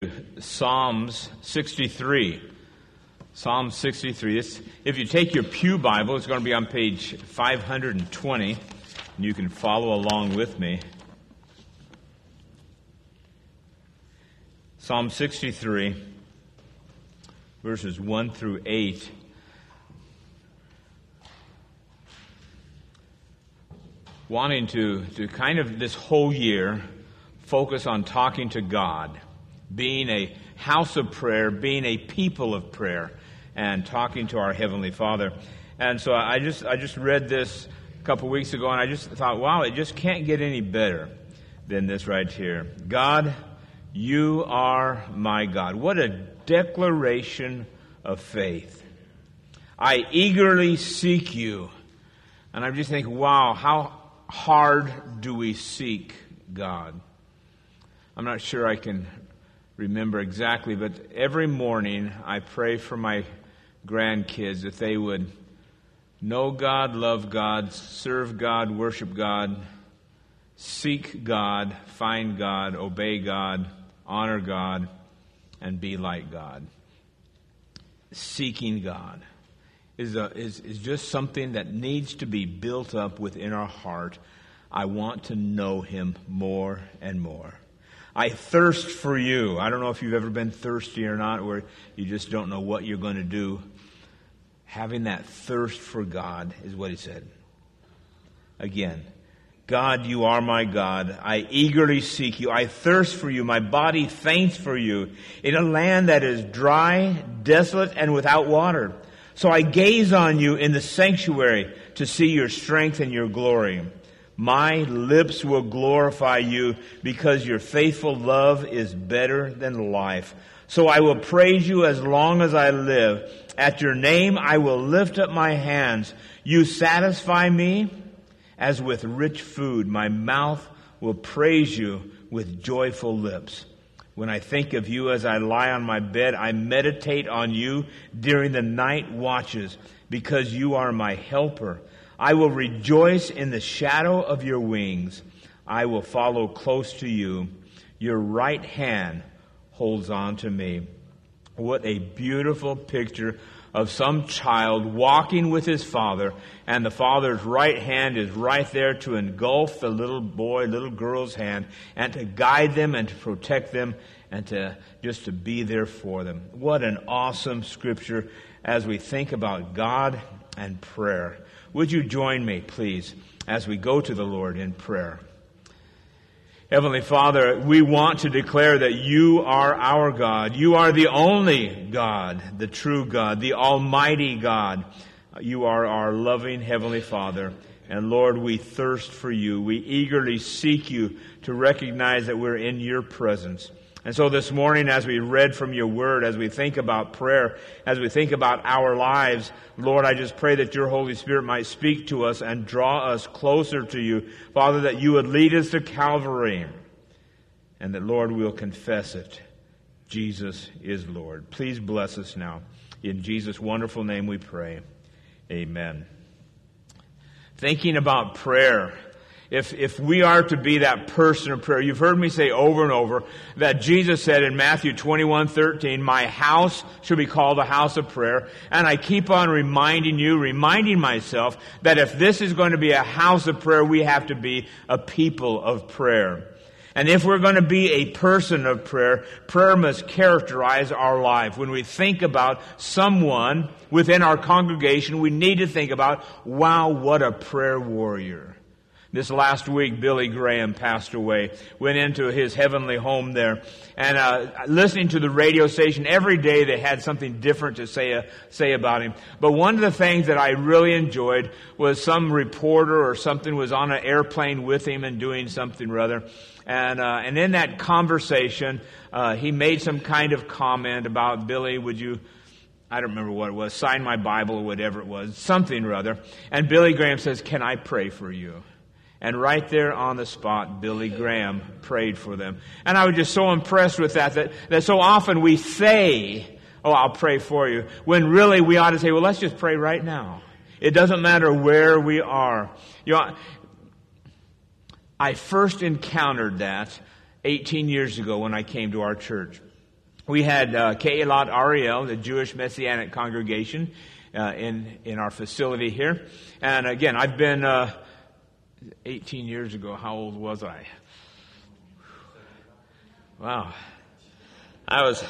to Psalms 63. Psalm 63. If you take your pew Bible, it's going to be on page 520, and you can follow along with me. Psalm 63, verses 1 through 8. Wanting to kind of this whole year focus on talking to God, being a house of prayer, being a people of prayer, and talking to our Heavenly Father. And so I just read this a couple weeks ago, and I just thought, wow, it just can't get any better than this right here. God, you are my God. What a declaration of faith. I eagerly seek you. And I'm just thinking, wow, how hard do we seek God? I'm not sure I can remember exactly, but every morning I pray for my grandkids that they would know God, love God, serve God, worship God, seek God, find God, obey God, honor God, and be like God. Seeking God is just something that needs to be built up within our heart. I want to know Him more and more. I thirst for you. I don't know if you've ever been thirsty or not, where you just don't know what you're going to do. Having that thirst for God is what he said. Again, God, you are my God. I eagerly seek you. I thirst for you. My body faints for you in a land that is dry, desolate, and without water. So I gaze on you in the sanctuary to see your strength and your glory. My lips will glorify you because your faithful love is better than life. So I will praise you as long as I live. At your name I will lift up my hands. You satisfy me as with rich food. My mouth will praise you with joyful lips. When I think of you as I lie on my bed, I meditate on you during the night watches because you are my helper. I will rejoice in the shadow of your wings. I will follow close to you. Your right hand holds on to me. What a beautiful picture of some child walking with his father, and the father's right hand is right there to engulf the little boy, little girl's hand, and to guide them and to protect them and to just to be there for them. What an awesome scripture as we think about God and prayer. Would you join me, please, as we go to the Lord in prayer? Heavenly Father, we want to declare that you are our God. You are the only God, the true God, the almighty God. You are our loving Heavenly Father. And Lord, we thirst for you. We eagerly seek you to recognize that we're in your presence. And so this morning, as we read from your word, as we think about prayer, as we think about our lives, Lord, I just pray that your Holy Spirit might speak to us and draw us closer to you. Father, that you would lead us to Calvary, and that, Lord, we'll confess it. Jesus is Lord. Please bless us now. In Jesus' wonderful name we pray. Amen. Thinking about prayer. If we are to be that person of prayer, you've heard me say over and over that Jesus said in Matthew 21:13, my house should be called a house of prayer. And I keep on reminding myself that if this is going to be a house of prayer, we have to be a people of prayer. And if we're going to be a person of prayer, prayer must characterize our life. When we think about someone within our congregation, we need to think about, wow, what a prayer warrior. This last week, Billy Graham passed away, went into his heavenly home there, and listening to the radio station every day, they had something different to say about him. But one of the things that I really enjoyed was some reporter or something was on an airplane with him and doing something or other. And in that conversation, he made some kind of comment about, Billy, would you, I don't remember what it was, sign my Bible or whatever it was, something or other. And Billy Graham says, can I pray for you? And right there on the spot, Billy Graham prayed for them. And I was just so impressed with that so often we say, oh, I'll pray for you, when really we ought to say, well, let's just pray right now. It doesn't matter where we are. You know, I first encountered that 18 years ago when I came to our church. We had Kehilat Ariel, the Jewish Messianic congregation, in our facility here. And again, I've been 18 years ago. How old was I? Wow. I was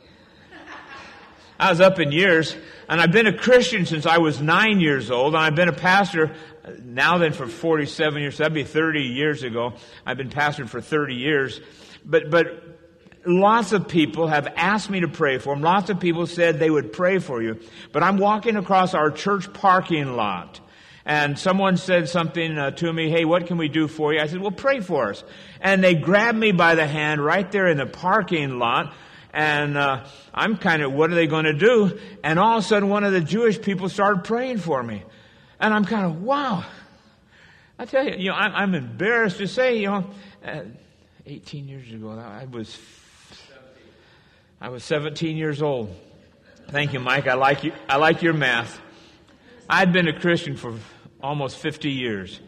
up in years, and I've been a Christian since I was 9 years old, and I've been a pastor now then for 47 years. So that'd be 30 years ago. I've been pastoring for 30 years. But lots of people have asked me to pray for them. Lots of people said they would pray for you. But I'm walking across our church parking lot, and someone said something to me, hey, what can we do for you? I said, well, pray for us. And they grabbed me by the hand right there in the parking lot. And I'm kind of, what are they going to do? And all of a sudden, one of the Jewish people started praying for me. And I'm kind of, wow. I tell you, I'm embarrassed to say, 18 years ago, I was 17 years old. Thank you, Mike. I like your math. I'd been a Christian for almost 50 years.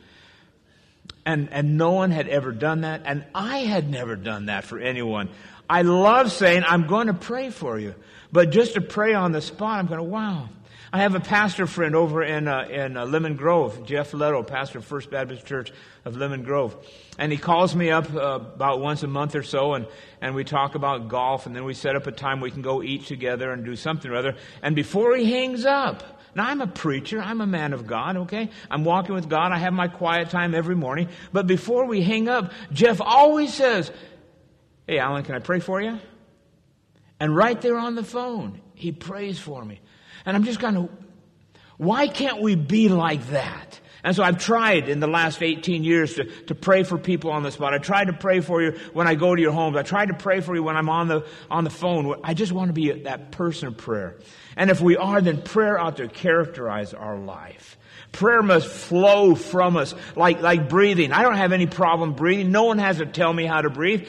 And no one had ever done that. And I had never done that for anyone. I love saying, I'm going to pray for you. But just to pray on the spot, I'm going, wow. I have a pastor friend over in Lemon Grove, Jeff Leto, pastor of First Baptist Church of Lemon Grove. And he calls me up about once a month or so, and we talk about golf, and then we set up a time we can go eat together and do something or other. And before he hangs up, now I'm a preacher, I'm a man of God, okay? I'm walking with God, I have my quiet time every morning. But before we hang up, Jeff always says, hey, Alan, can I pray for you? And right there on the phone, he prays for me. And I'm just kind of, why can't we be like that? And so I've tried in the last 18 years to pray for people on the spot. I tried to pray for you when I go to your homes. I tried to pray for you when I'm on the phone. I just want to be that person of prayer. And if we are, then prayer ought to characterize our life. Prayer must flow from us like breathing. I don't have any problem breathing. No one has to tell me how to breathe.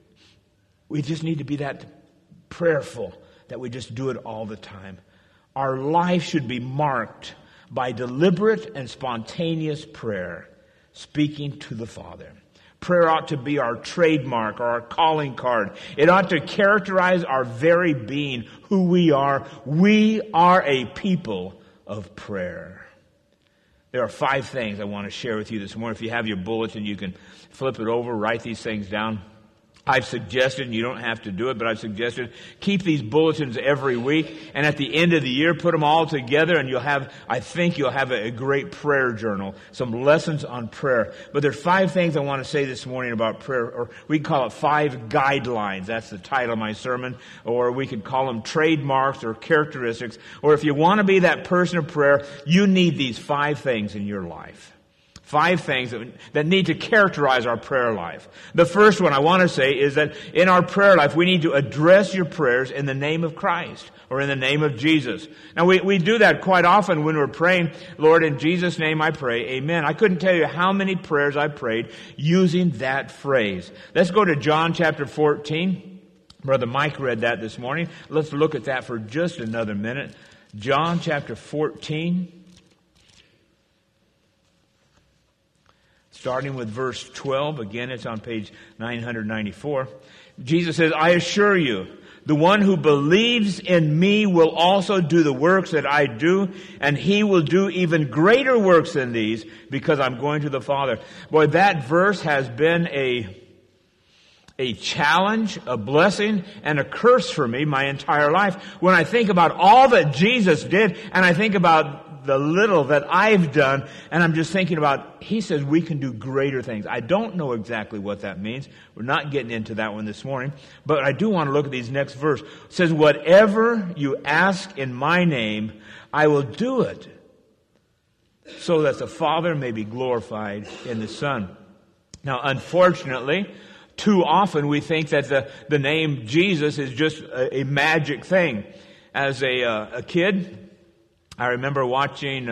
We just need to be that prayerful that we just do it all the time. Our life should be marked by deliberate and spontaneous prayer, speaking to the Father. Prayer ought to be our trademark or our calling card. It ought to characterize our very being, who we are. We are a people of prayer. There are 5 things I want to share with you this morning. If you have your bulletin, you can flip it over, write these things down. I've suggested, and you don't have to do it, but I've suggested keep these bulletins every week, and at the end of the year, put them all together, and I think you'll have a great prayer journal, some lessons on prayer. But there's 5 things I want to say this morning about prayer, or we can call it 5 guidelines. That's the title of my sermon, or we could call them trademarks or characteristics. Or if you want to be that person of prayer, you need these 5 things in your life. 5 things that need to characterize our prayer life. The first one I want to say is that in our prayer life, we need to address your prayers in the name of Christ or in the name of Jesus. Now, we do that quite often when we're praying, Lord, in Jesus' name I pray, amen. I couldn't tell you how many prayers I prayed using that phrase. Let's go to John chapter 14. Brother Mike read that this morning. Let's look at that for just another minute. John chapter 14. Starting with verse 12, again, it's on page 994. Jesus says, I assure you, the one who believes in me will also do the works that I do, and he will do even greater works than these, because I'm going to the Father. Boy, that verse has been a challenge, a blessing, and a curse for me my entire life. When I think about all that Jesus did, and I think about the little that I've done, and I'm just thinking about, he says we can do greater things. I don't know exactly what that means. We're not getting into that one this morning, but I do want to look at these next verse. It says, whatever you ask in my name, I will do it, so that the Father may be glorified in the Son. Now, unfortunately, too often we think that the name Jesus is just a magic thing. As a kid, I remember watching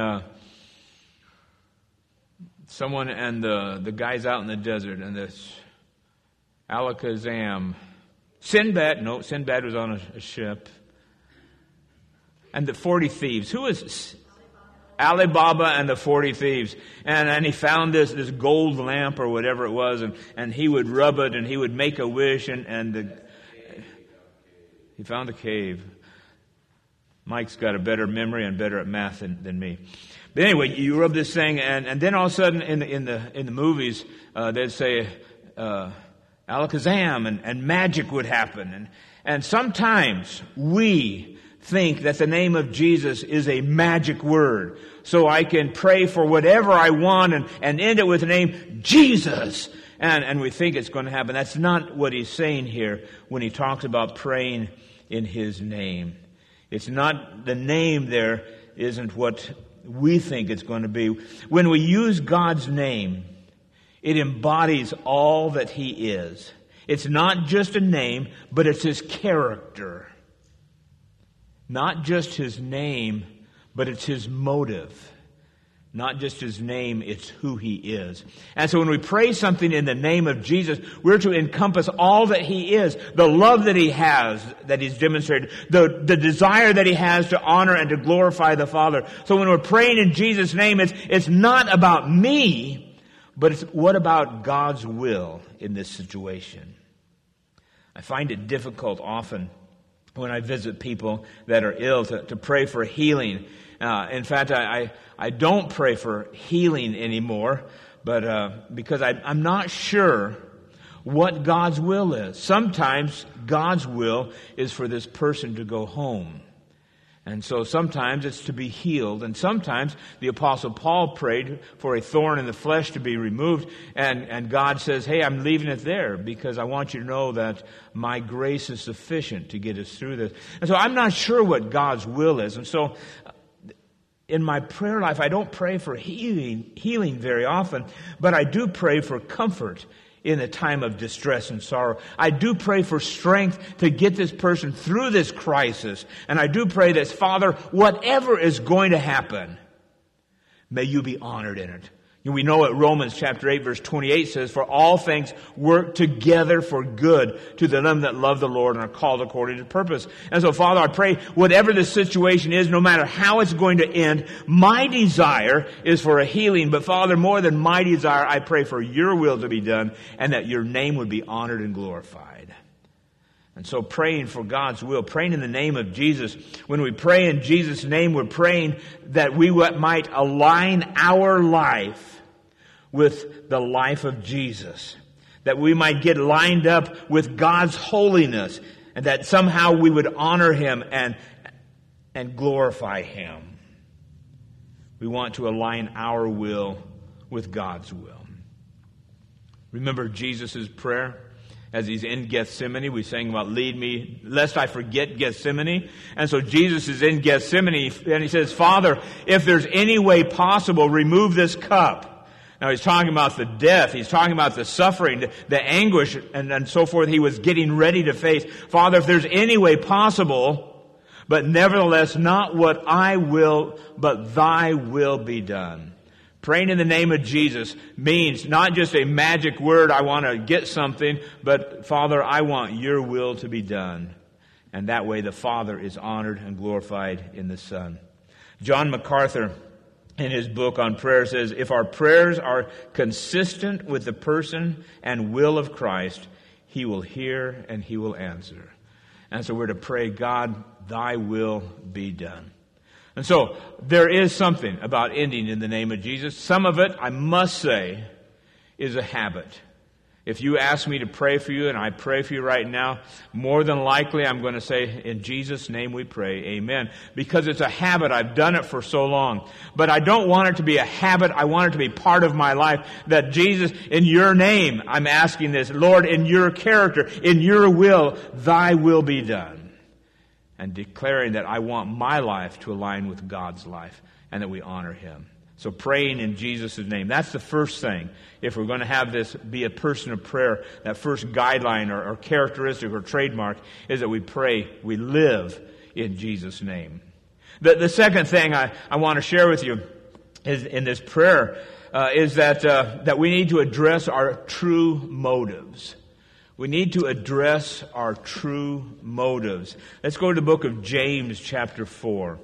someone and the guys out in the desert, and this Alakazam. Sinbad was on a ship. And the 40 thieves. Who is Alibaba and the 40 thieves. And he found this gold lamp or whatever it was, and he would rub it and he would make a wish, and He found the cave. Mike's got a better memory and better at math than me. But anyway, you rub this thing, and then all of a sudden in the movies, they'd say, alakazam, and magic would happen. And sometimes we think that the name of Jesus is a magic word. So I can pray for whatever I want and end it with the name Jesus. And we think it's going to happen. That's not what he's saying here when he talks about praying in his name. It's not, the name there isn't what we think it's going to be. When we use God's name, it embodies all that he is. It's not just a name, but it's his character. Not just his name, but it's his motive. Not just his name, it's who he is. And so when we pray something in the name of Jesus, we're to encompass all that he is. The love that he has, that he's demonstrated. The desire that he has to honor and to glorify the Father. So when we're praying in Jesus' name, it's not about me, but it's what about God's will in this situation. I find it difficult often when I visit people that are ill to pray for healing. In fact, I don't pray for healing anymore, but because I'm not sure what God's will is. Sometimes God's will is for this person to go home. And so sometimes it's to be healed. And sometimes the Apostle Paul prayed for a thorn in the flesh to be removed. And God says, hey, I'm leaving it there because I want you to know that my grace is sufficient to get us through this. And so I'm not sure what God's will is. And so in my prayer life, I don't pray for healing very often, but I do pray for comfort in a time of distress and sorrow. I do pray for strength to get this person through this crisis. And I do pray that, Father, whatever is going to happen, may you be honored in it. We know what Romans chapter 8 verse 28 says, for all things work together for good to them that love the Lord and are called according to purpose. And so, Father, I pray whatever the situation is, no matter how it's going to end, my desire is for a healing. But Father, more than my desire, I pray for your will to be done and that your name would be honored and glorified. And so praying for God's will, praying in the name of Jesus. When we pray in Jesus' name, we're praying that we might align our life with the life of Jesus. That we might get lined up with God's holiness. And that somehow we would honor him and glorify him. We want to align our will with God's will. Remember Jesus' prayer? As he's in Gethsemane, we sang about lead me, lest I forget Gethsemane. And so Jesus is in Gethsemane and he says, Father, if there's any way possible, remove this cup. Now he's talking about the death, he's talking about the suffering, the anguish and so forth he was getting ready to face. Father, if there's any way possible, but nevertheless not what I will, but thy will be done. Praying in the name of Jesus means not just a magic word, I want to get something, but Father, I want your will to be done. And that way the Father is honored and glorified in the Son. John MacArthur, in his book on prayer, says, if our prayers are consistent with the person and will of Christ, he will hear and he will answer. And so we're to pray, God, thy will be done. And so, there is something about ending in the name of Jesus. Some of it, I must say, is a habit. If you ask me to pray for you, and I pray for you right now, more than likely I'm going to say, in Jesus' name we pray, amen. Because it's a habit. I've done it for so long. But I don't want it to be a habit. I want it to be part of my life. That Jesus, in your name, I'm asking this. Lord, in your character, in your will, thy will be done. And declaring that I want my life to align with God's life and that we honor him. So praying in Jesus' name. That's the first thing. If we're going to have this be a person of prayer, that first guideline or characteristic or trademark is that we pray, we live in Jesus' name. The second thing I want to share with you is in this prayer is that we need to address our true motives. We need to address our true motives. Let's go to the book of James chapter 4.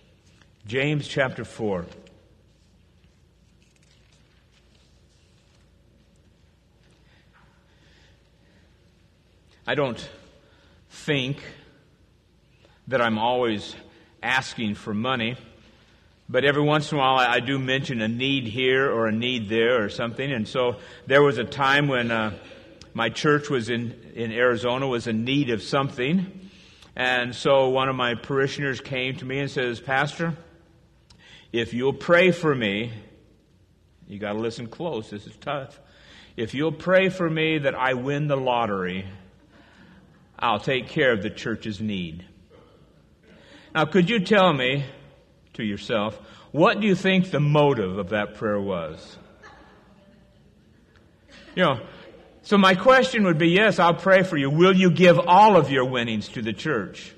James chapter 4. I don't think that I'm always asking for money. But every once in a while I do mention a need here or a need there or something. And so there was a time when my church was in Arizona was in need of something. And so one of my parishioners came to me and says, "Pastor, if you'll pray for me," you got to listen close, this is tough. "If you'll pray for me that I win the lottery, I'll take care of the church's need." Now, could you tell me, to yourself, what do you think the motive of that prayer was? So my question would be, yes, I'll pray for you. Will you give all of your winnings to the church?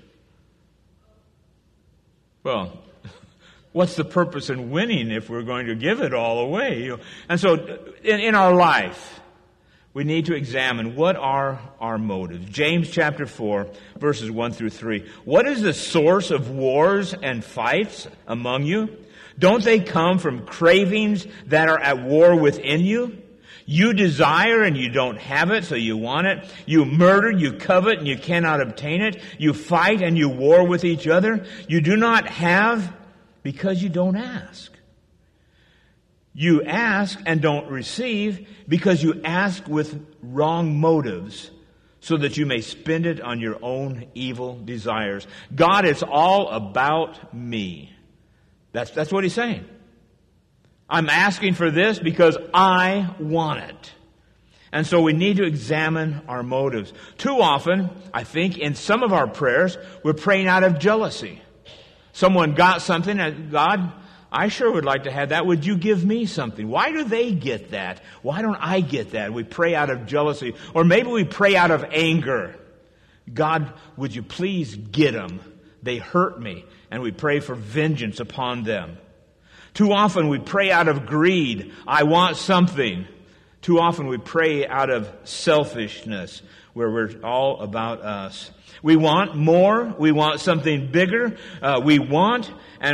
Well, what's the purpose in winning if we're going to give it all away? And so in our life, we need to examine what are our motives. James chapter 4, verses 1 through 3. "What is the source of wars and fights among you? Don't they come from cravings that are at war within you? You desire and you don't have it, so you want it. You murder, you covet, and you cannot obtain it. You fight and you war with each other. You do not have because you don't ask. You ask and don't receive because you ask with wrong motives, so that you may spend it on your own evil desires." God is all about me. That's what he's saying. I'm asking for this because I want it. And so we need to examine our motives. Too often, I think, in some of our prayers, we're praying out of jealousy. Someone got something, and God, I sure would like to have that. Would you give me something? Why do they get that? Why don't I get that? We pray out of jealousy. Or maybe we pray out of anger. God, would you please get them? They hurt me. And we pray for vengeance upon them. Too often we pray out of greed. I want something. Too often we pray out of selfishness, where we're all about us. We want more. We want something bigger. We want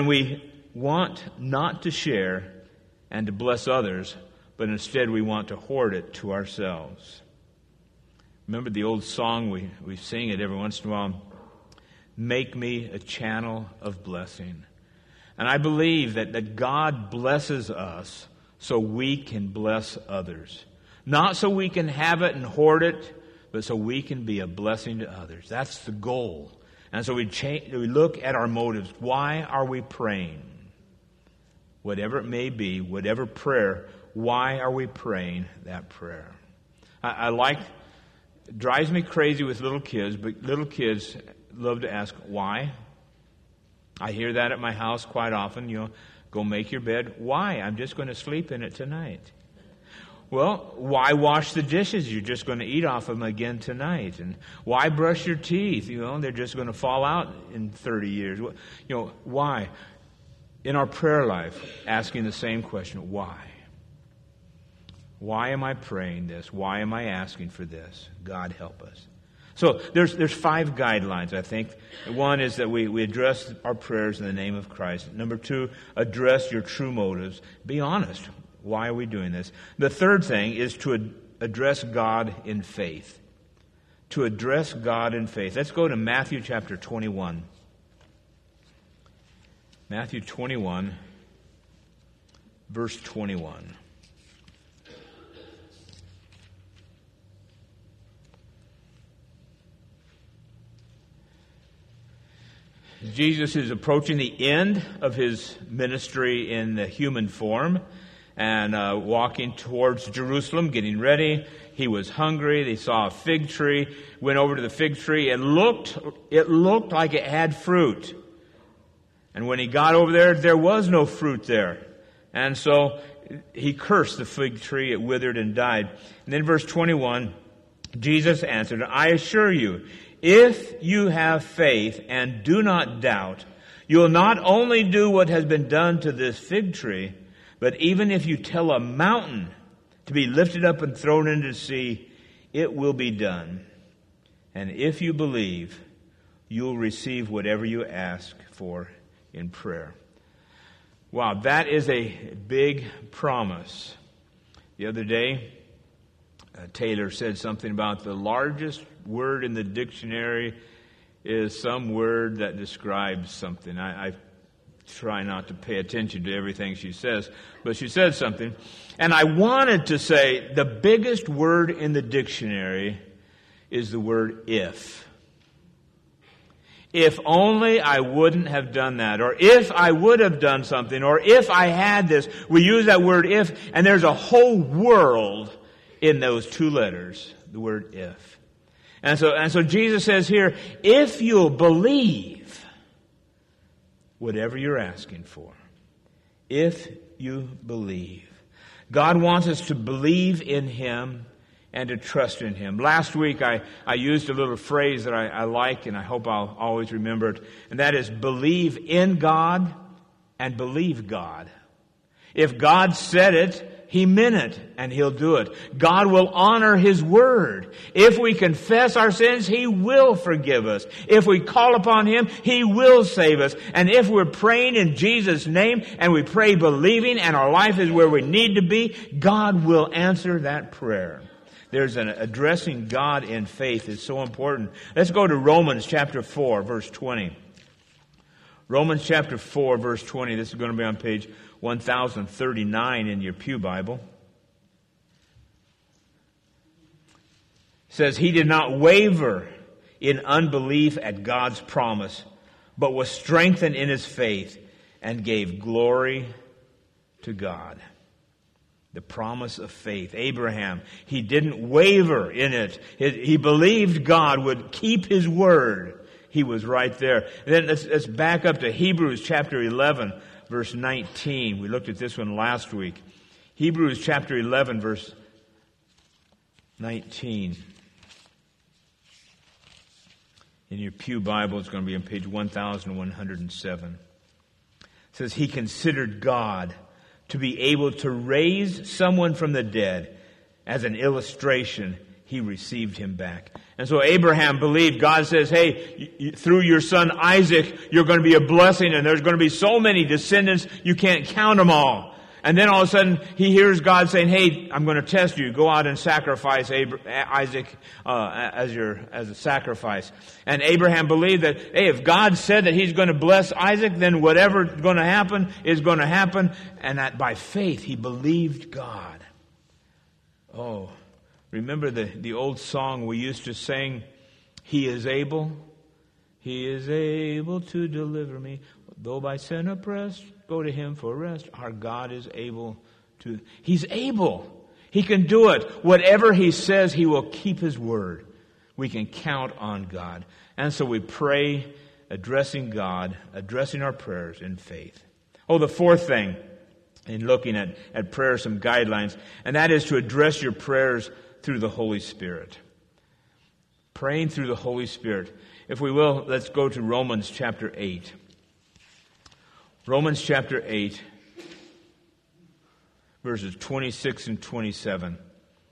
not to share and to bless others, but instead we want to hoard it to ourselves. Remember the old song, we sing it every once in a while, "Make me a channel of blessing." And I believe that God blesses us so we can bless others. Not so we can have it and hoard it, but so we can be a blessing to others. That's the goal. And so we look at our motives. Why are we praying? Whatever it may be, whatever prayer, why are we praying that prayer? It drives me crazy with little kids, but little kids love to ask, why? I hear that at my house quite often. Go make your bed. Why? I'm just going to sleep in it tonight. Well, why wash the dishes? You're just going to eat off them again tonight. And why brush your teeth? They're just going to fall out in 30 years. Why? In our prayer life, asking the same question, why? Why am I praying this? Why am I asking for this? God help us. So there's 5 guidelines, I think. One is that we address our prayers in the name of Christ. Number 2, address your true motives. Be honest. Why are we doing this? The third thing is to address God in faith. To address God in faith. Let's go to Matthew chapter 21. Matthew 21, verse 21. Jesus is approaching the end of his ministry in the human form and walking towards Jerusalem, getting ready. He was hungry. They saw a fig tree, went over to the fig tree. It looked like it had fruit. And when he got over there was no fruit there. And so he cursed the fig tree. It withered and died. And then verse 21, Jesus answered, "I assure you, if you have faith and do not doubt, you will not only do what has been done to this fig tree, but even if you tell a mountain to be lifted up and thrown into the sea, it will be done. And if you believe, you will receive whatever you ask for in prayer." Wow, that is a big promise. The other day, Taylor said something about the largest word in the dictionary is some word that describes something. I try not to pay attention to everything she says, but she said something. And I wanted to say the biggest word in the dictionary is the word if. If only I wouldn't have done that, or if I would have done something, or if I had this. We use that word if, and there's a whole world in those two letters, the word if. And so Jesus says here, if you'll believe whatever you're asking for, if you believe. God wants us to believe in Him and to trust in Him. Last week I used a little phrase that I like, and I hope I'll always remember it, and that is believe in God and believe God. If God said it, He meant it, and He'll do it. God will honor His word. If we confess our sins, He will forgive us. If we call upon Him, He will save us. And if we're praying in Jesus' name, and we pray believing, and our life is where we need to be, God will answer that prayer. There's an addressing God in faith is so important. Let's go to Romans chapter 4, verse 20. Romans chapter 4, verse 20. This is going to be on page 1039 in your Pew Bible. It says, He did not waver in unbelief at God's promise, but was strengthened in his faith and gave glory to God. The promise of faith. Abraham, he didn't waver in it. He believed God would keep His word. He was right there. Then let's back up to Hebrews chapter 11, verse 19. We looked at this one last week. Hebrews chapter 11, verse 19. In your Pew Bible, it's going to be on page 1107. It says, He considered God to be able to raise someone from the dead. As an illustration, He received him back. And so Abraham believed. God says, hey, through your son Isaac, you're going to be a blessing, and there's going to be so many descendants, you can't count them all. And then all of a sudden, he hears God saying, hey, I'm going to test you. Go out and sacrifice Isaac as a sacrifice. And Abraham believed that, hey, if God said that He's going to bless Isaac, then whatever's going to happen is going to happen. And that by faith, he believed God. Oh, remember the old song we used to sing, He is able to deliver me. Though by sin oppressed, go to Him for rest. Our God is able to. He's able. He can do it. Whatever He says, He will keep His word. We can count on God. And so we pray, addressing God, addressing our prayers in faith. Oh, the fourth thing in looking at prayer, some guidelines, and that is to address your prayers through the Holy Spirit. Praying through the Holy Spirit. If we will, let's go to Romans chapter 8. Romans chapter 8, verses 26 and 27. It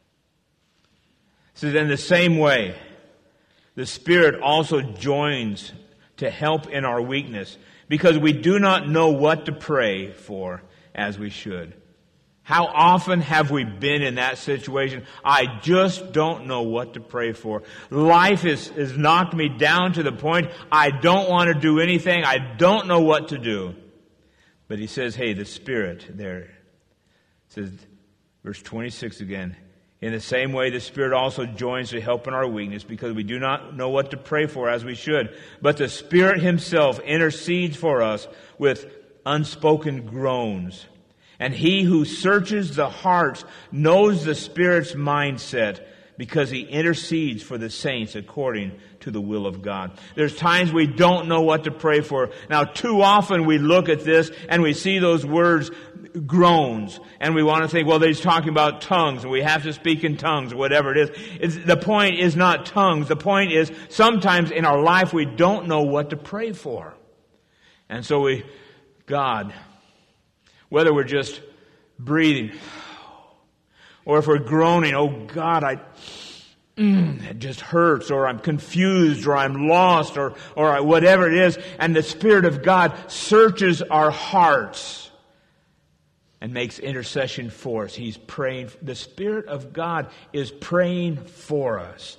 says, in the same way, the Spirit also joins to help in our weakness, because we do not know what to pray for as we should. How often have we been in that situation? I just don't know what to pray for. Life has knocked me down to the point I don't want to do anything. I don't know what to do. But he says, hey, the Spirit there. It says, verse 26 again. In the same way, the Spirit also joins to help in our weakness, because we do not know what to pray for as we should. But the Spirit Himself intercedes for us with unspoken groans. And He who searches the hearts knows the Spirit's mindset, because He intercedes for the saints according to the will of God. There's times we don't know what to pray for. Now, too often we look at this and we see those words, groans, and we want to think, well, he's talking about tongues, and we have to speak in tongues, or whatever it is. The point is not tongues. The point is, sometimes in our life we don't know what to pray for. And so God, whether we're just breathing, or if we're groaning, oh God, it just hurts, or I'm confused, or I'm lost, or whatever it is, and the Spirit of God searches our hearts and makes intercession for us. He's praying. The Spirit of God is praying for us,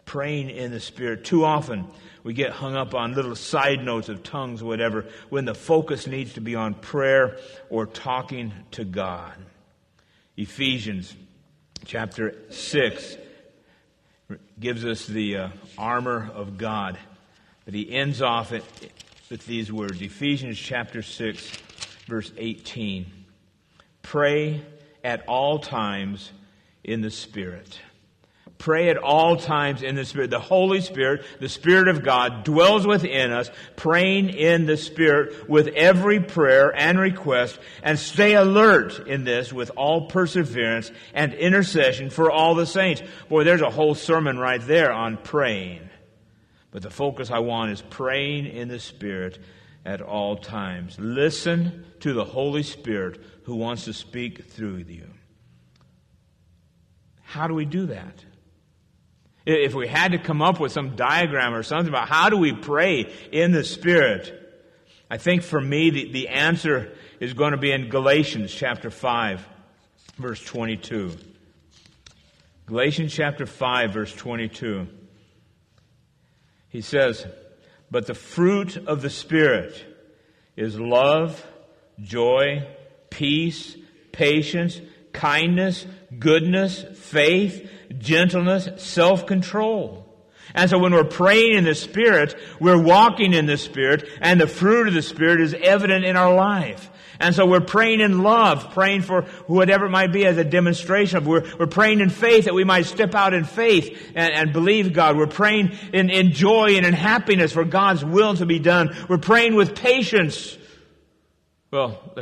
Praying in the Spirit. Too often we get hung up on little side notes of tongues or whatever when the focus needs to be on prayer or talking to God. Ephesians chapter 6 gives us the armor of God. But he ends off it with these words. Ephesians chapter 6 verse 18. Pray at all times in the Spirit. Pray at all times in the Spirit. The Holy Spirit, the Spirit of God, dwells within us, praying in the Spirit with every prayer and request, and stay alert in this with all perseverance and intercession for all the saints. Boy, there's a whole sermon right there on praying. But the focus I want is praying in the Spirit at all times. Listen to the Holy Spirit who wants to speak through you. How do we do that? If we had to come up with some diagram or something about how do we pray in the Spirit, I think for me the answer is going to be in Galatians chapter 5, verse 22. Galatians chapter 5, verse 22. He says, "But the fruit of the Spirit is love, joy, peace, patience, kindness, goodness, faith, gentleness, self-control." And so when we're praying in the Spirit, we're walking in the Spirit, and the fruit of the Spirit is evident in our life. And so we're praying in love, praying for whatever it might be as a demonstration of. We're praying in faith that we might step out in faith and believe God. We're praying in joy and in happiness for God's will to be done. We're praying with patience. Well,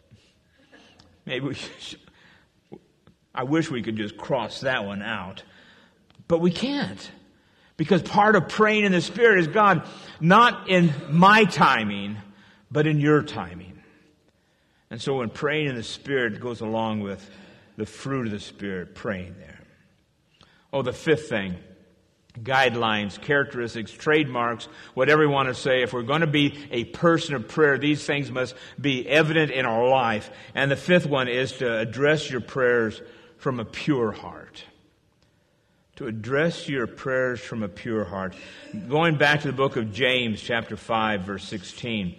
I wish we could just cross that one out. But we can't. Because part of praying in the Spirit is, God, not in my timing, but in your timing. And so when praying in the Spirit goes along with the fruit of the Spirit, praying there. Oh, the fifth thing. Guidelines, characteristics, trademarks, whatever we want to say. If we're going to be a person of prayer, these things must be evident in our life. And the fifth one is to address your prayers from a pure heart. To address your prayers from a pure heart. Going back to the book of James, chapter 5, verse 16.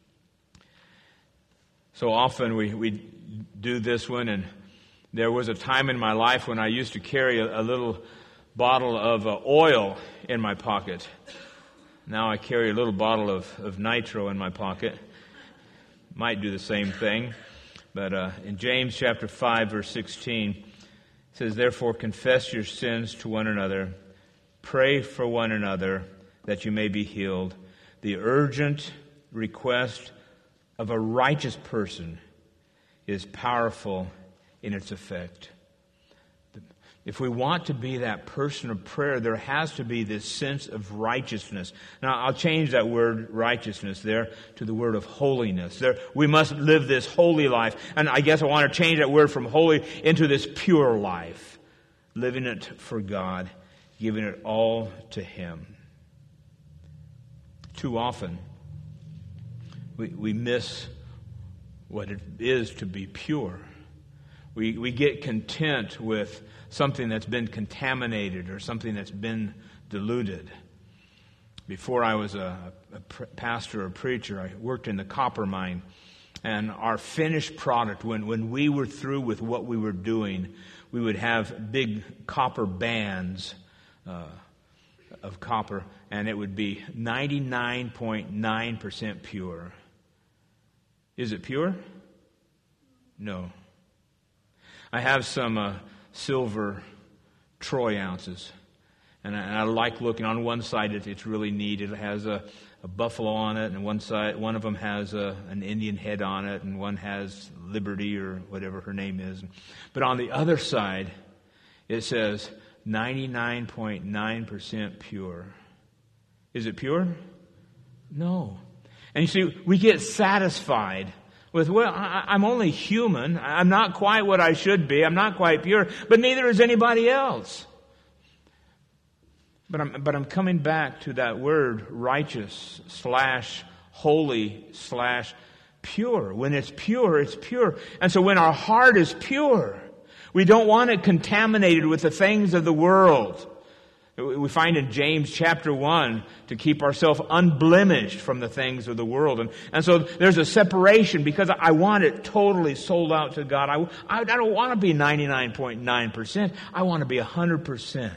So often we do this one, and there was a time in my life when I used to carry a little bottle of oil in my pocket. Now I carry a little bottle of nitro in my pocket. Might do the same thing. But in James chapter 5, verse 16, it says, "Therefore confess your sins to one another, pray for one another that you may be healed. The urgent request of a righteous person is powerful in its effect." If we want to be that person of prayer, there has to be this sense of righteousness. Now, I'll change that word righteousness there to the word of holiness. We must live this holy life. And I guess I want to change that word from holy into this pure life. Living it for God, giving it all to Him. Too often, we miss what it is to be pure. We get content with something that's been contaminated or something that's been diluted. Before I was a pastor or preacher, I worked in the copper mine. And our finished product, when we were through with what we were doing, we would have big copper bands of copper, and it would be 99.9% pure. Is it pure? No. I have some silver troy ounces, and I like looking. On one side, it's really neat. It has a buffalo on it, and one of them has an Indian head on it, and one has Liberty or whatever her name is. But on the other side, it says 99.9% pure. Is it pure? No. And you see, we get satisfied with, well, I'm only human. I'm not quite what I should be. I'm not quite pure, but neither is anybody else. But I'm coming back to that word righteous / holy / pure. When it's pure, it's pure. And so when our heart is pure, we don't want it contaminated with the things of the world. We find in James chapter 1 to keep ourselves unblemished from the things of the world. And so there's a separation because I want it totally sold out to God. I don't want to be 99.9%. I want to be 100%.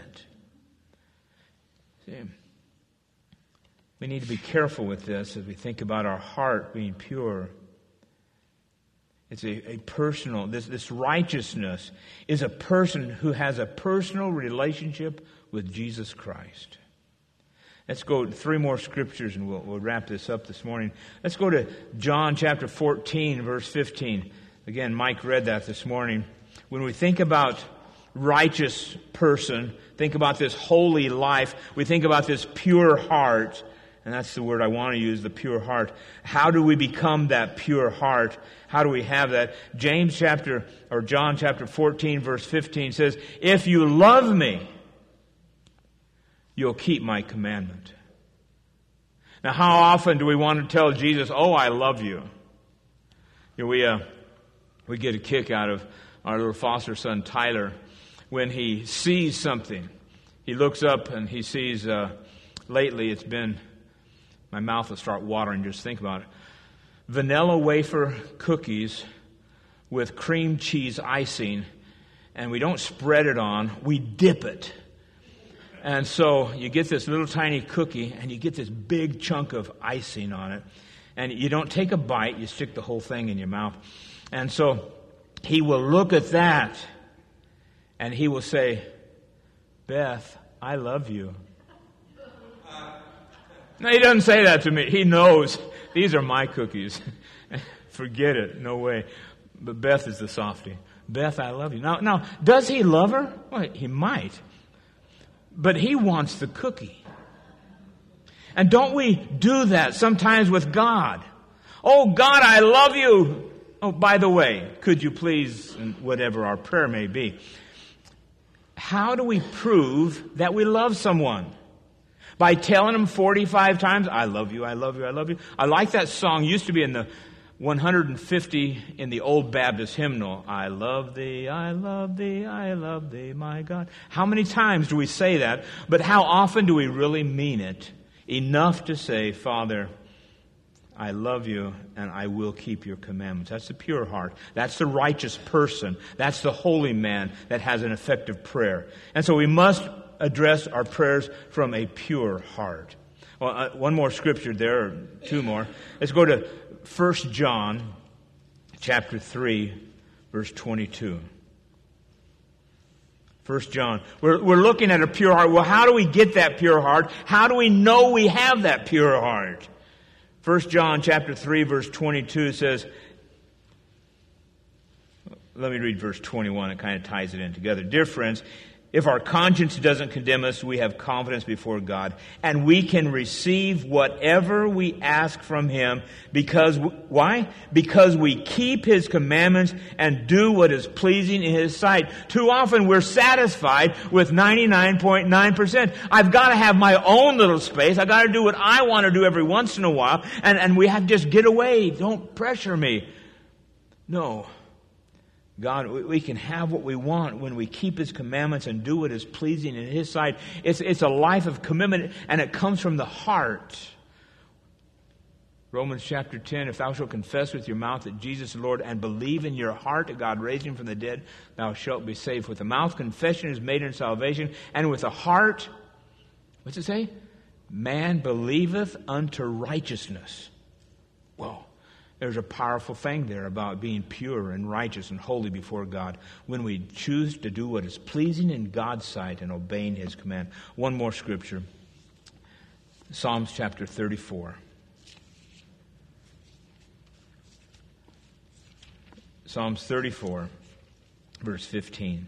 See, we need to be careful with this as we think about our heart being pure. It's a personal, this righteousness is a person who has a personal relationship with Jesus Christ. Let's go to 3 more scriptures and we'll wrap this up this morning. Let's go to John chapter 14, verse 15. Again, Mike read that this morning. When we think about righteous person, think about this holy life, we think about this pure heart, and that's the word I want to use, the pure heart. How do we become that pure heart? How do we have that? John chapter 14, verse 15 says, if you love me, you'll keep my commandment. Now, how often do we want to tell Jesus, oh, I love you? We get a kick out of our little foster son, Tyler, when he sees something. He looks up and he sees, lately it's been, my mouth will start watering just think about it. Vanilla wafer cookies with cream cheese icing, and we don't spread it on, we dip it. And so you get this little tiny cookie, and you get this big chunk of icing on it. And you don't take a bite, you stick the whole thing in your mouth. And so he will look at that, and he will say, Beth, I love you. No, he doesn't say that to me. He knows these are my cookies. Forget it. No way. But Beth is the softie. Beth, I love you. Now, does he love her? Well, he might. But he wants the cookie. And don't we do that sometimes with God? Oh, God, I love you. Oh, by the way, could you please, and whatever our prayer may be, how do we prove that we love someone? By telling them 45 times, I love you, I love you, I love you. I like that song. It used to be in the 150 in the old Baptist hymnal. I love thee, I love thee, I love thee, my God. How many times do we say that? But how often do we really mean it? Enough to say, Father, I love you and I will keep your commandments. That's the pure heart. That's the righteous person. That's the holy man that has an effective prayer. And so we must address our prayers from a pure heart. Well, one more scripture there, or 2 more. Let's go to 1 John chapter 3, verse 22. 1 John. We're looking at a pure heart. Well, how do we get that pure heart? How do we know we have that pure heart? 1 John chapter 3, verse 22 says, let me read verse 21. It kind of ties it in together. Dear friends, if our conscience doesn't condemn us, we have confidence before God, and we can receive whatever we ask from Him because, why? Because we keep His commandments and do what is pleasing in His sight. Too often we're satisfied with 99.9%. I've got to have my own little space. I've got to do what I want to do every once in a while, and we have to just get away. Don't pressure me. No. God, we can have what we want when we keep His commandments and do what is pleasing in His sight. It's a life of commitment, and it comes from the heart. Romans chapter 10, if thou shalt confess with your mouth that Jesus is Lord and believe in your heart that God raised Him from the dead, thou shalt be saved. With the mouth confession is made in salvation, and with the heart, what's it say? Man believeth unto righteousness. Whoa. There's a powerful thing there about being pure and righteous and holy before God when we choose to do what is pleasing in God's sight and obeying His command. One more scripture. Psalms chapter 34. Psalms 34, verse 15.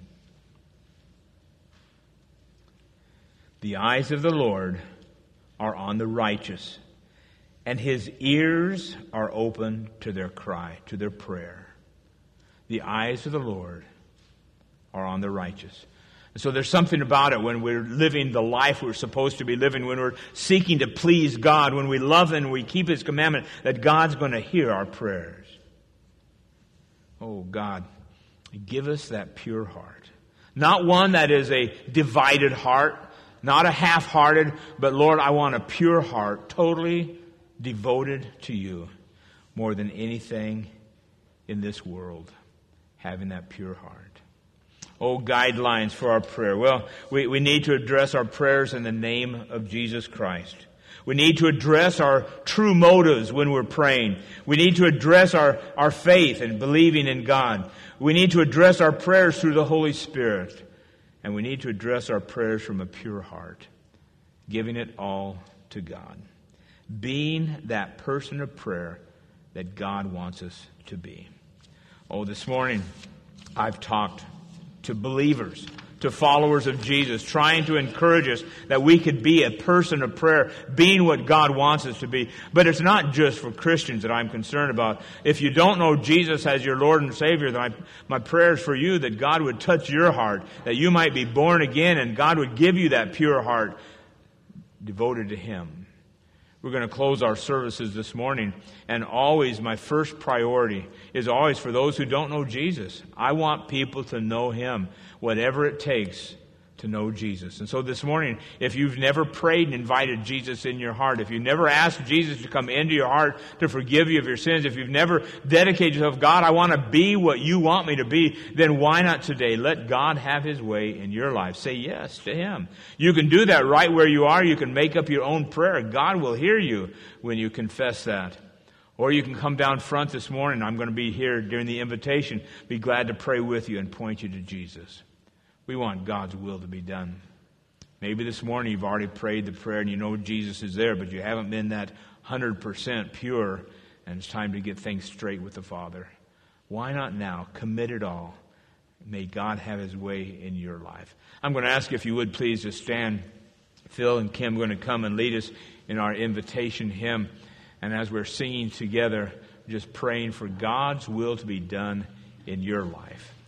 The eyes of the Lord are on the righteous, and His ears are open to their cry, to their prayer. The eyes of the Lord are on the righteous. And so there's something about it when we're living the life we're supposed to be living, when we're seeking to please God, when we love and we keep His commandment, that God's going to hear our prayers. Oh, God, give us that pure heart. Not one that is a divided heart, Not a half-hearted, but Lord, I want a pure heart, totally devoted to you more than anything in this world. Having that pure heart. Oh, guidelines for our prayer. Well, we need to address our prayers in the name of Jesus Christ. We need to address our true motives when we're praying. We need to address our faith and believing in God. We need to address our prayers through the Holy Spirit. And we need to address our prayers from a pure heart, giving it all to God. Being that person of prayer that God wants us to be. Oh, this morning I've talked to believers, to followers of Jesus, trying to encourage us that we could be a person of prayer, being what God wants us to be. But it's not just for Christians that I'm concerned about. If you don't know Jesus as your Lord and Savior, then my prayer is for you that God would touch your heart, that you might be born again, and God would give you that pure heart devoted to Him. We're going to close our services this morning, and always my first priority is always for those who don't know Jesus. I want people to know Him, whatever it takes to know Jesus. And so this morning, if you've never prayed and invited Jesus in your heart, if you've never asked Jesus to come into your heart to forgive you of your sins, if you've never dedicated yourself, God, I want to be what you want me to be, then why not today let God have His way in your life? Say yes to Him. You can do that right where you are. You can make up your own prayer. God will hear you when you confess that. Or you can come down front this morning. I'm going to be here during the invitation. Be glad to pray with you and point you to Jesus. We want God's will to be done. Maybe this morning you've already prayed the prayer and you know Jesus is there, but you haven't been that 100% pure, and it's time to get things straight with the Father. Why not now? Commit it all. May God have His way in your life. I'm going to ask if you would please just stand. Phil and Kim are going to come and lead us in our invitation hymn. And as we're singing together, just praying for God's will to be done in your life.